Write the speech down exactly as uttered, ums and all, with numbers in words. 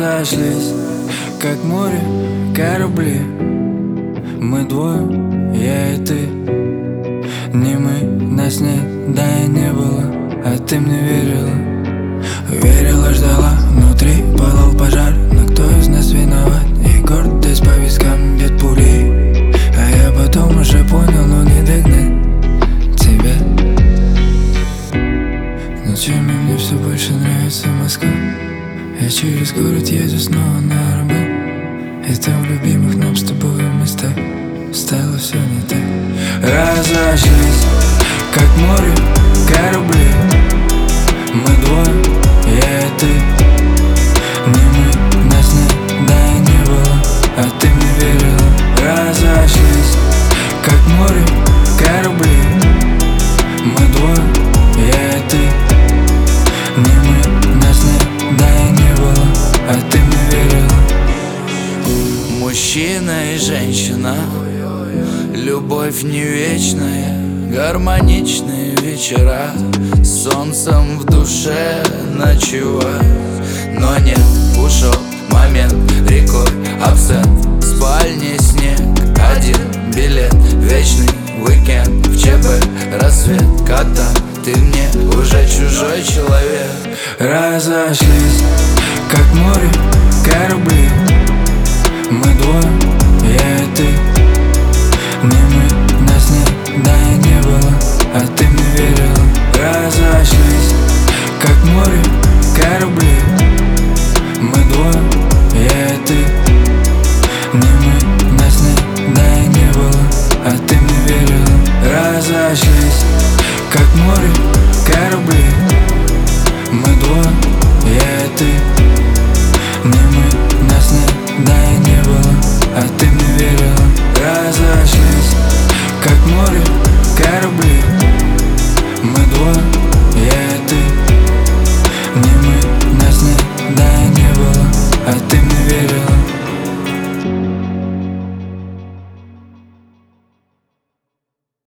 разошлись, как море, корабли. Мы двое, я и ты. Не мы, нас нет, да и не было. А ты мне верила, верила, ждала. Внутри пылал пожар, но кто из нас виноват? И гордость по вискам бьет пулей. А я потом уже понял, но не догнать тебя. Ночами мне все больше нравится Москва. Я через город еду снова на работу. И там в любимых нам с тобой местах стало все не так. Разошлись, как море, корабли. Мы двое, я и ты. Не мы, нас нет, да и не было. А ты мне верила. Разошлись, как море, корабли. Мы двое, я и ты. Не мы, нас нет, да и не было. А ты мне верила. Мужчина и женщина, любовь не вечная, гармоничные вечера, солнцем в душе ночевать. Но нет, ушел момент рекой, абсент, в спальне снег, один билет, вечный уикенд, в ЧП рассвет, когда ты мне уже чужой человек. Разошлись, как море, корабли. Мы двое, я и ты. Не мы, нас нет, да и не было. А ты мне верила. Разошлись, как море, корабли. Мы двое, я и ты. Не мы, нас нет, да и не было. А ты мне верила. Разошлись, как море,